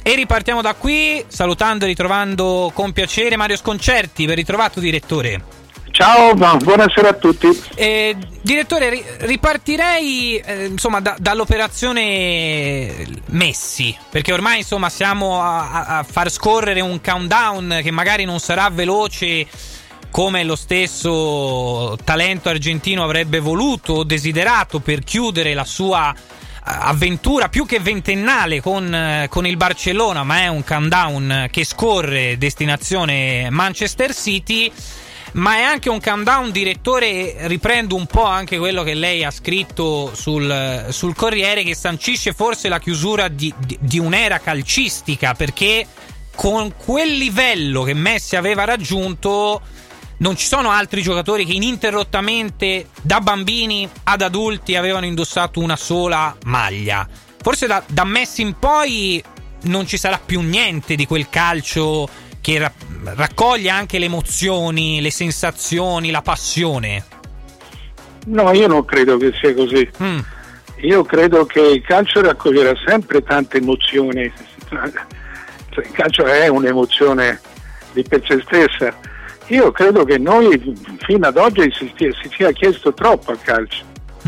E ripartiamo da qui salutando e ritrovando con piacere Mario Sconcerti. Ben ritrovato, direttore. Ciao, buonasera a tutti. Direttore, ripartirei dall'operazione Messi, perché ormai siamo a far scorrere un countdown che magari non sarà veloce come lo stesso talento argentino avrebbe voluto o desiderato per chiudere la sua avventura più che ventennale con il Barcellona, ma è un countdown che scorre destinazione Manchester City. Ma è anche un countdown, direttore, riprendo un po' anche quello che lei ha scritto sul Corriere, che sancisce forse la chiusura di un'era calcistica, perché con quel livello che Messi aveva raggiunto non ci sono altri giocatori che ininterrottamente da bambini ad adulti avevano indossato una sola maglia. Forse da Messi in poi non ci sarà più niente di quel calcio che raccoglie anche le emozioni, le sensazioni, la passione. No, io non credo che sia così. Io credo che il calcio raccoglierà sempre tante emozioni. Il calcio è un'emozione di per sé stessa. Io credo che noi fino ad oggi si sia chiesto troppo al calcio,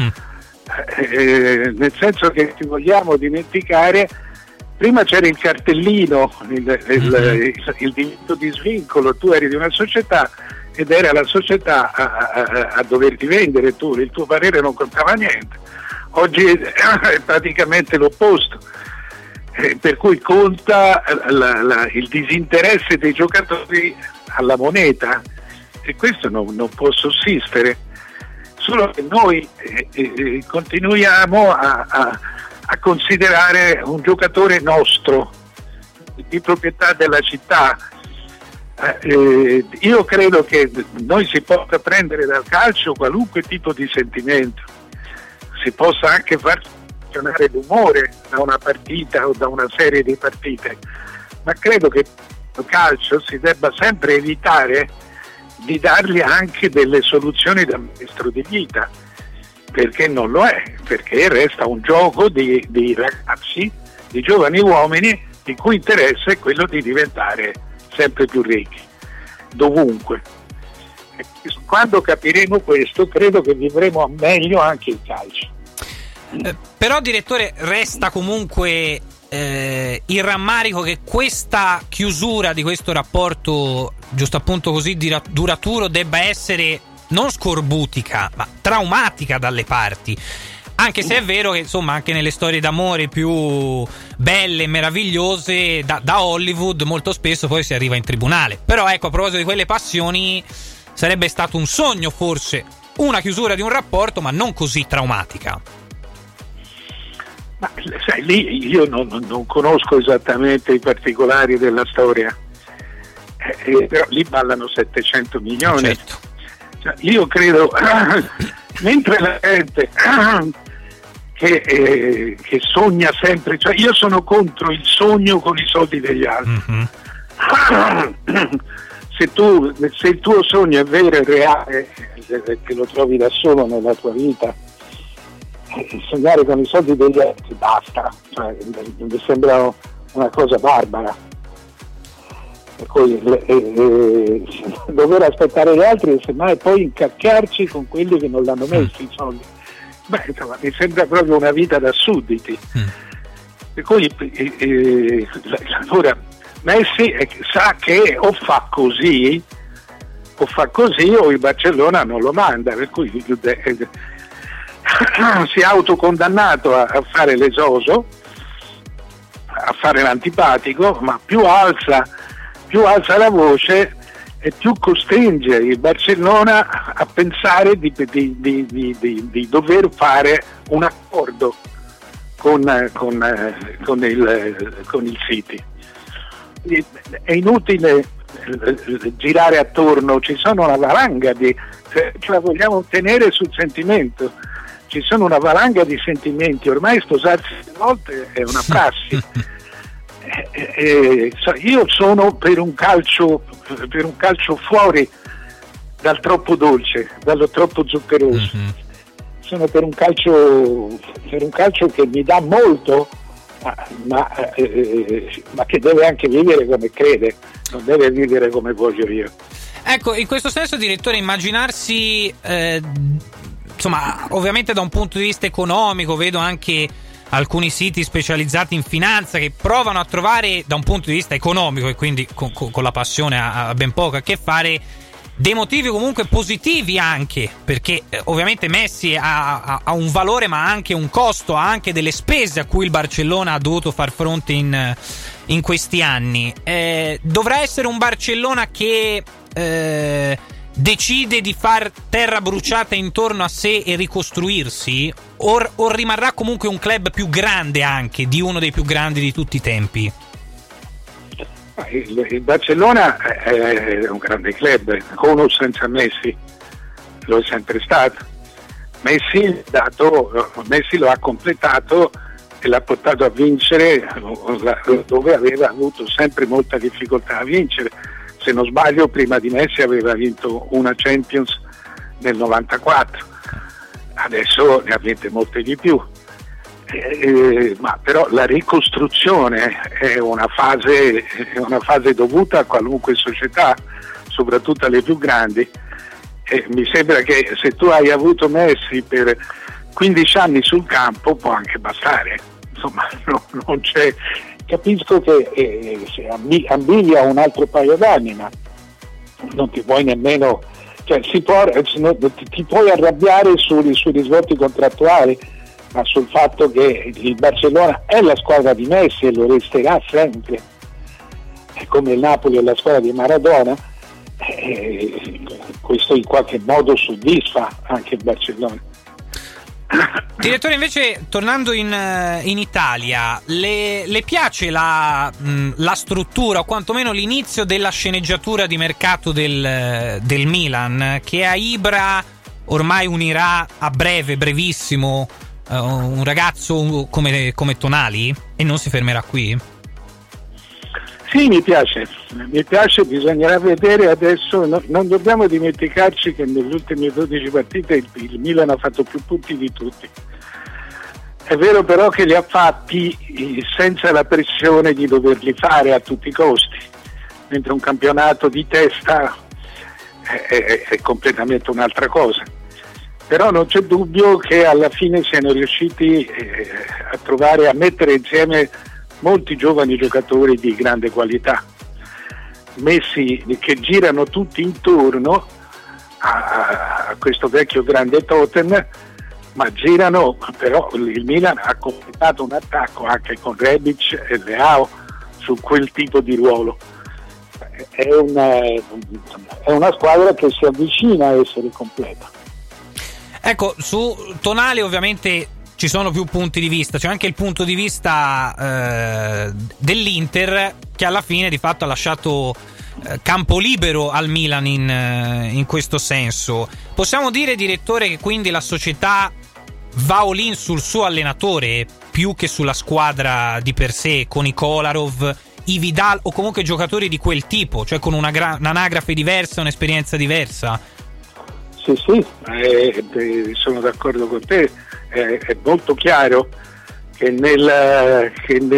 nel senso che ci vogliamo dimenticare. Prima c'era il cartellino, il diritto di svincolo, tu eri di una società ed era la società a doverti vendere, il tuo parere non contava niente. Oggi è praticamente l'opposto, per cui conta il disinteresse dei giocatori alla moneta, e questo non può sussistere. Solo che noi continuiamo a considerare un giocatore nostro, di proprietà della città. Io credo che noi si possa prendere dal calcio qualunque tipo di sentimento, si possa anche far funzionare l'umore da una partita o da una serie di partite, ma credo che il calcio si debba sempre evitare di dargli anche delle soluzioni da maestro di vita, perché non lo è, perché resta un gioco di ragazzi, di giovani uomini, il cui interesse è quello di diventare sempre più ricchi, dovunque. E quando capiremo questo, credo che vivremo meglio anche il calcio. Però, direttore, resta comunque il rammarico che questa chiusura di questo rapporto, giusto appunto così duraturo, debba essere non scorbutica, ma traumatica dalle parti. Anche se è vero che anche nelle storie d'amore più belle e meravigliose da Hollywood molto spesso poi si arriva in tribunale. Però ecco, a proposito di quelle passioni, sarebbe stato un sogno forse una chiusura di un rapporto, ma non così traumatica. Ma sai, lì io non conosco esattamente i particolari della storia, però lì ballano 700 milioni. Certo. Io credo, mentre la gente che sogna sempre, io sono contro il sogno con i soldi degli altri. Se il tuo sogno è vero e reale, che lo trovi da solo nella tua vita, sognare con i soldi degli altri basta, mi sembra una cosa barbara. Per cui dover aspettare gli altri e semmai poi incacchiarci con quelli che non l'hanno messo i soldi, mi sembra proprio una vita da sudditi. Per cui allora Messi sa che o fa così o il Barcellona non lo manda, per cui si è autocondannato a fare l'esoso, a fare l'antipatico, ma più alza la voce e più costringe il Barcellona a pensare di dover fare un accordo con il City. È inutile girare attorno, ci sono una valanga ce la vogliamo ottenere sul sentimento, ci sono una valanga di sentimenti, ormai sposarsi a volte è una prassi. Io sono per un calcio fuori dal troppo dolce, dallo troppo zuccheroso. Sono per un calcio che mi dà molto ma che deve anche vivere come crede, non deve vivere come voglio io. Ecco, in questo senso, direttore, immaginarsi, insomma, ovviamente da un punto di vista economico, vedo anche alcuni siti specializzati in finanza che provano a trovare, da un punto di vista economico, e quindi con la passione ha ben poco a che fare, dei motivi comunque positivi anche, perché ovviamente Messi ha un valore ma anche un costo, ha anche delle spese a cui il Barcellona ha dovuto far fronte in questi anni. Dovrà essere un Barcellona che decide di far terra bruciata intorno a sé e ricostruirsi, o rimarrà comunque un club più grande, anche di uno dei più grandi di tutti i tempi? Il Barcellona è un grande club, con o senza Messi, lo è sempre stato. Messi lo ha completato e l'ha portato a vincere dove aveva avuto sempre molta difficoltà a vincere. Se non sbaglio, prima di Messi aveva vinto una Champions nel 94, adesso ne ha vinte molte di più. Ma però la ricostruzione è una fase dovuta a qualunque società, soprattutto alle più grandi, e mi sembra che se tu hai avuto Messi per 15 anni sul campo può anche bastare, insomma, non c'è. Capisco che ambigli a un altro paio d'anni, ma non ti puoi nemmeno, cioè ti puoi arrabbiare sui risvolti contrattuali, ma sul fatto che il Barcellona è la squadra di Messi e lo resterà sempre, è come il Napoli è la squadra di Maradona, questo in qualche modo soddisfa anche il Barcellona. Direttore, invece, tornando in Italia, le piace la struttura, o quantomeno l'inizio della sceneggiatura di mercato del Milan, che a Ibra ormai unirà a brevissimo un ragazzo come Tonali, e non si fermerà qui? Sì, mi piace, bisognerà vedere adesso, non dobbiamo dimenticarci che nelle ultime 12 partite il Milan ha fatto più punti di tutti. È vero però che li ha fatti senza la pressione di doverli fare a tutti i costi, mentre un campionato di testa è completamente un'altra cosa. Però non c'è dubbio che alla fine siano riusciti a mettere insieme molti giovani giocatori di grande qualità, messi che girano tutti intorno a questo vecchio grande totem, ma girano, però il Milan ha completato un attacco anche con Rebic e Leao su quel tipo di ruolo. È una squadra che si avvicina a essere completa. Ecco, su Tonali ovviamente ci sono più punti di vista, c'è anche il punto di vista dell'Inter, che alla fine di fatto ha lasciato campo libero al Milan in questo senso. Possiamo dire, direttore, che quindi la società va all-in sul suo allenatore più che sulla squadra di per sé, con i Kolarov, i Vidal o comunque giocatori di quel tipo, cioè con un'anagrafe diversa, un'esperienza diversa? Sì, sono d'accordo con te. È molto chiaro che nella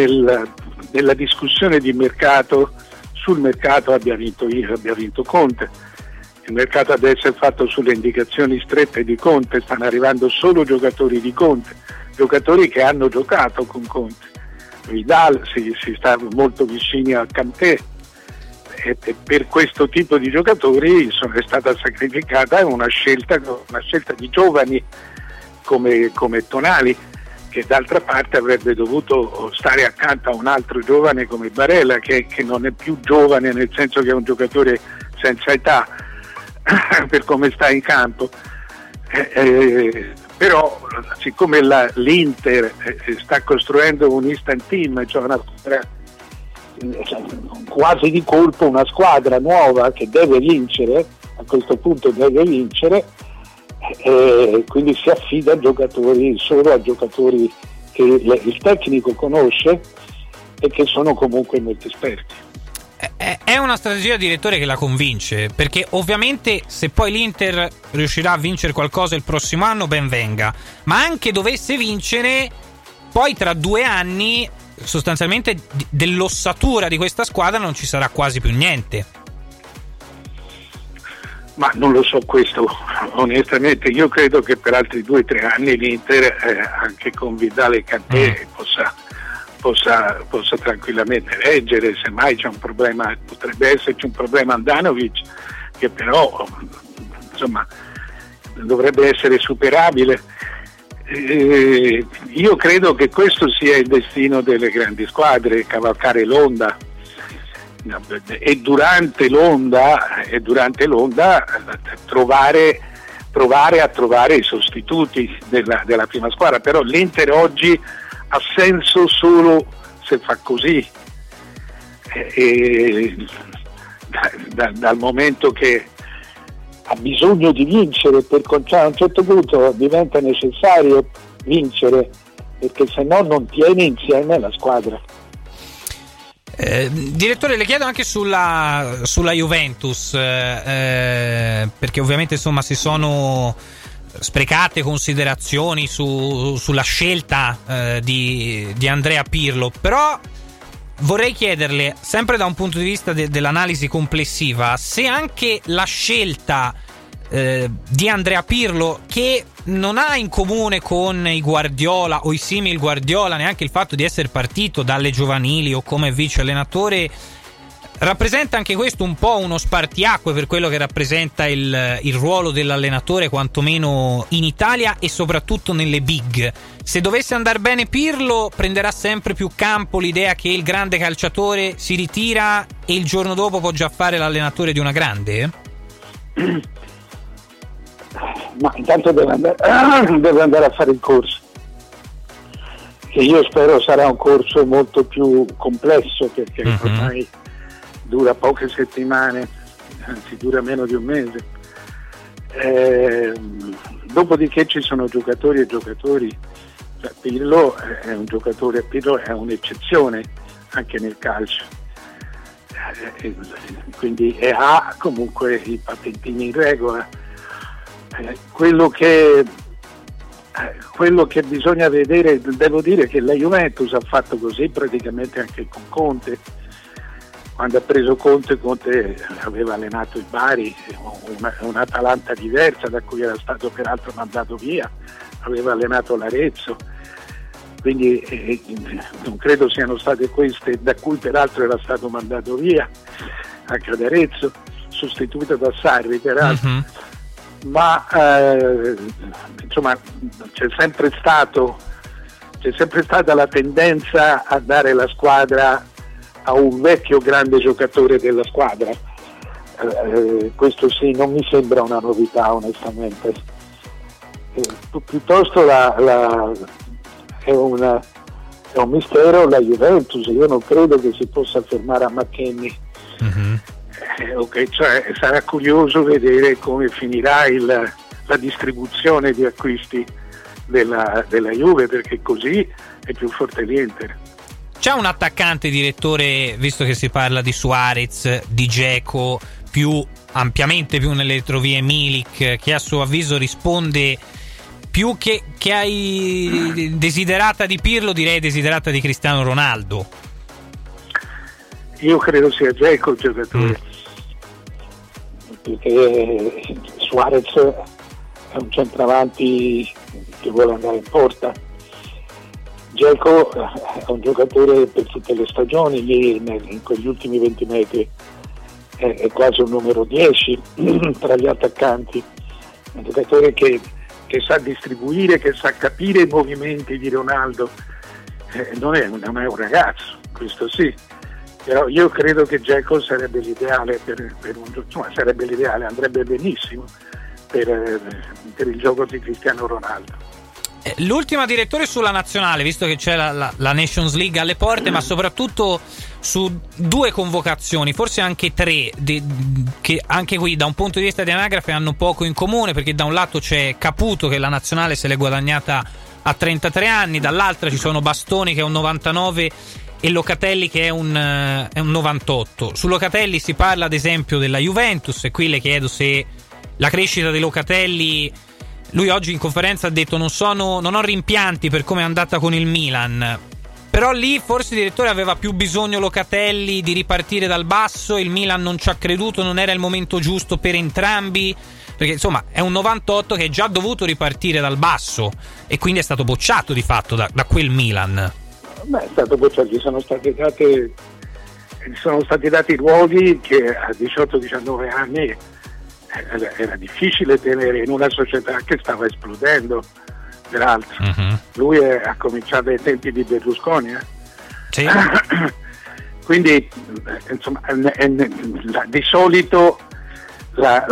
discussione di mercato, sul mercato abbia vinto Conte. Il mercato adesso è fatto sulle indicazioni strette di Conte, stanno arrivando solo giocatori di Conte, giocatori che hanno giocato con Conte. Vidal si sta molto vicini a Kanté, e per questo tipo di giocatori è stata sacrificata una scelta di giovani come Tonali, che d'altra parte avrebbe dovuto stare accanto a un altro giovane come Barella, che non è più giovane, nel senso che è un giocatore senza età per come sta in campo. Però siccome l'Inter sta costruendo un instant team, cioè una squadra quasi di colpo, una squadra nuova che deve vincere, a questo punto deve vincere, quindi si affida solo a giocatori che il tecnico conosce e che sono comunque molto esperti. È una strategia, direttore, che la convince, perché ovviamente se poi l'Inter riuscirà a vincere qualcosa il prossimo anno, ben venga, ma anche dovesse vincere, poi tra 2 anni sostanzialmente dell'ossatura di questa squadra non ci sarà quasi più niente. Ma non lo so questo, onestamente. Io credo che per altri 2 o 3 anni l'Inter, anche con Vidal e Kanté, possa tranquillamente reggere. Semmai c'è un problema, potrebbe esserci un problema Andanovic, che però insomma dovrebbe essere superabile. Io credo che questo sia il destino delle grandi squadre, cavalcare l'onda. E durante l'onda provare a trovare i sostituti della prima squadra. Però l'Inter oggi ha senso solo se fa così, dal momento che ha bisogno di vincere, a un certo punto diventa necessario vincere, perché se no non tiene insieme la squadra. Direttore, le chiedo anche sulla Juventus, perché ovviamente insomma si sono sprecate considerazioni sulla scelta di Andrea Pirlo, però vorrei chiederle, sempre da un punto di vista dell'analisi complessiva, se anche la scelta di Andrea Pirlo, che non ha in comune con i Guardiola o i simili Guardiola neanche il fatto di essere partito dalle giovanili o come vice allenatore, rappresenta anche questo un po' uno spartiacque per quello che rappresenta il ruolo dell'allenatore, quantomeno in Italia e soprattutto nelle big. Se dovesse andare bene Pirlo, prenderà sempre più campo l'idea che il grande calciatore si ritira e il giorno dopo può già fare l'allenatore di una grande? Ma intanto deve andare a fare il corso, che io spero sarà un corso molto più complesso, perché ormai dura poche settimane, anzi dura meno di un mese. Dopodiché ci sono giocatori e giocatori. Pirlo è un giocatore, Pirlo è un'eccezione anche nel calcio, quindi ha comunque i patentini in regola. Quello che bisogna vedere, devo dire che la Juventus ha fatto così praticamente anche con Conte. Quando ha preso Conte aveva allenato il Bari, un'Atalanta diversa da cui era stato peraltro mandato via, aveva allenato l'Arezzo, quindi non credo siano state queste, da cui peraltro era stato mandato via anche ad Arezzo, sostituito da Sarri peraltro. Ma insomma c'è sempre stata la tendenza a dare la squadra a un vecchio grande giocatore della squadra. Questo sì, non mi sembra una novità onestamente. Piuttosto è un mistero la Juventus. Io non credo che si possa fermare a McKennie. Cioè, sarà curioso vedere come finirà la distribuzione di acquisti della Juve, perché così è più forte l'Inter. C'è un attaccante, direttore, visto che si parla di Suarez, di Dzeko, ampiamente più nelle retrovie Milik, che a suo avviso risponde più che ai desiderata di Pirlo, direi desiderata di Cristiano Ronaldo? Io credo sia Dzeko il giocatore, perché Suarez è un centravanti che vuole andare in porta. Dzeko è un giocatore per tutte le stagioni, lì in quegli ultimi 20 metri è quasi un numero 10 tra gli attaccanti, un giocatore che sa distribuire, che sa capire i movimenti di Ronaldo, non è un ragazzo, questo sì. Però io credo che Dzeko sarebbe l'ideale sarebbe l'ideale, andrebbe benissimo per il gioco di Cristiano Ronaldo. L'ultima, direttore, sulla nazionale, visto che c'è la Nations League alle porte, ma soprattutto su 2 convocazioni, forse anche 3, che anche qui da un punto di vista di anagrafe hanno poco in comune, perché da un lato c'è Caputo che la nazionale se l'è guadagnata a 33 anni, dall'altra ci sono Bastoni che è un 99 e Locatelli che è un 98. Su Locatelli si parla ad esempio della Juventus, e qui le chiedo se la crescita di Locatelli, lui oggi in conferenza ha detto non ho rimpianti per come è andata con il Milan, Però lì forse il direttore aveva più bisogno Locatelli di ripartire dal basso, il Milan non ci ha creduto, non era il momento giusto per entrambi, perché insomma è un 98 che è già dovuto ripartire dal basso e quindi è stato bocciato di fatto da quel Milan. Beh, è stato bocciato, gli sono stati dati ruoli che a 18-19 anni era difficile tenere in una società che stava esplodendo, peraltro. Lui ha cominciato ai tempi di Berlusconi, Sì. Quindi insomma di solito la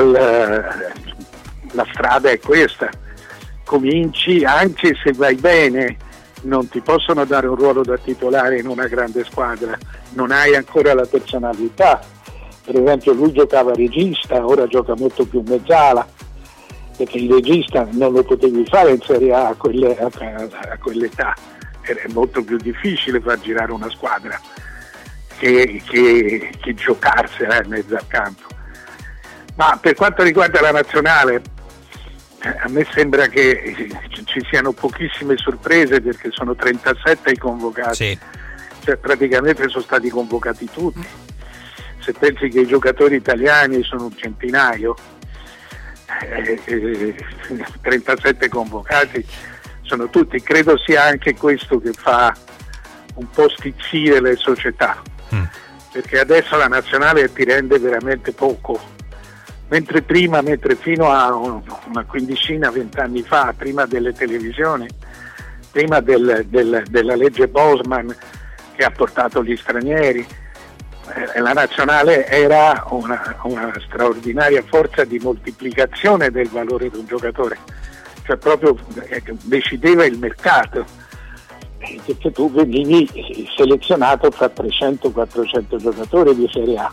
strada è questa: cominci, anche se vai bene non ti possono dare un ruolo da titolare in una grande squadra, non hai ancora la personalità. Per esempio lui giocava regista, ora gioca molto più mezzala, perché il regista non lo potevi fare in Serie A a quell'età, è molto più difficile far girare una squadra che giocarsela in mezzo al campo. Ma per quanto riguarda la nazionale, a me sembra che ci siano pochissime sorprese, perché sono 37 i convocati, Sì. Cioè praticamente sono stati convocati tutti. Se pensi che i giocatori italiani sono un centinaio, 37 convocati sono tutti. Credo sia anche questo che fa un po' stizzire le società, perché adesso la nazionale ti rende veramente poco, mentre fino a una quindicina, 20 anni fa, prima delle televisioni, prima della legge Bosman che ha portato gli stranieri, la nazionale era una straordinaria forza di moltiplicazione del valore di un giocatore, cioè proprio decideva il mercato, perché tu venivi selezionato fra 300-400 giocatori di Serie A.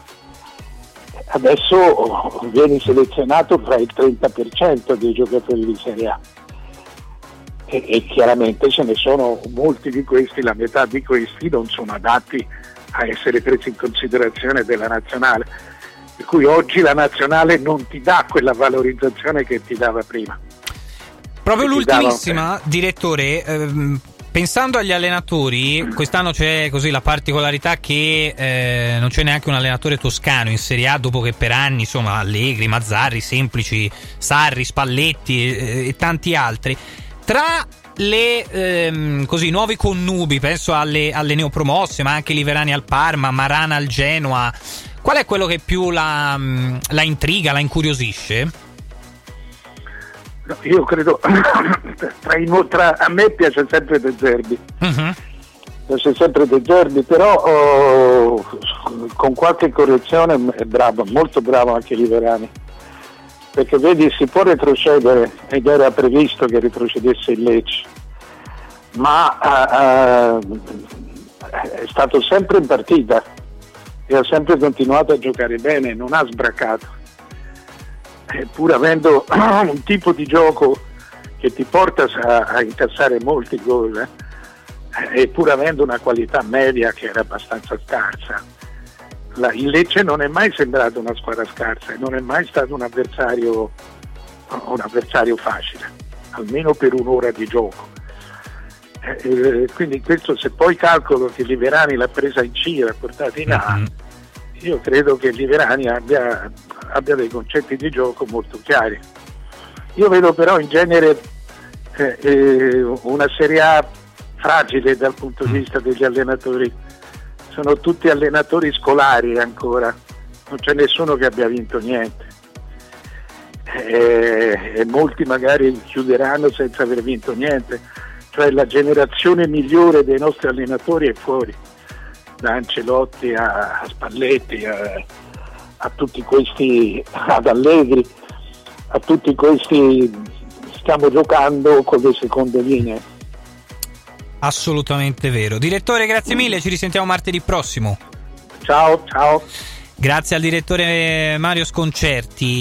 Adesso vieni selezionato fra il 30% dei giocatori di Serie A e chiaramente ce ne sono molti di questi, la metà di questi non sono adatti a essere presi in considerazione della nazionale, per cui oggi la nazionale non ti dà quella valorizzazione che ti dava prima. Proprio l'ultimissima, direttore, pensando agli allenatori, quest'anno c'è così la particolarità che non c'è neanche un allenatore toscano in Serie A, dopo che per anni, insomma, Allegri, Mazzarri, Semplici, Sarri, Spalletti e tanti altri. Tra le così nuovi connubi, penso alle neopromosse, ma anche Liverani al Parma, Marana al Genoa, qual è quello che più la intriga, la incuriosisce? No, io credo a me piace sempre De Zerbi, piace sempre De Zerbi, però con qualche correzione è bravo, molto bravo anche Liverani, perché vedi, si può retrocedere, ed era previsto che retrocedesse il Lecce, ma è stato sempre in partita e ha sempre continuato a giocare bene, non ha sbracato, pur avendo un tipo di gioco che ti porta a incassare molti gol, e pur avendo una qualità media che era abbastanza scarsa. Il Lecce non è mai sembrato una squadra scarsa e non è mai stato un avversario facile, almeno per un'ora di gioco. Quindi questo, se poi calcolo che Liverani l'ha presa in C e l'ha portata in A, io credo che Liverani abbia dei concetti di gioco molto chiari. Io vedo però in genere una Serie A fragile dal punto di vista degli allenatori. Sono tutti allenatori scolari ancora, non c'è nessuno che abbia vinto niente, e molti magari chiuderanno senza aver vinto niente, cioè la generazione migliore dei nostri allenatori è fuori, da Ancelotti a Spalletti a tutti questi, ad Allegri, a tutti questi stiamo giocando con le seconde linee. Assolutamente vero. Direttore, grazie mille, ci risentiamo martedì prossimo. Ciao. Grazie al direttore Mario Sconcerti.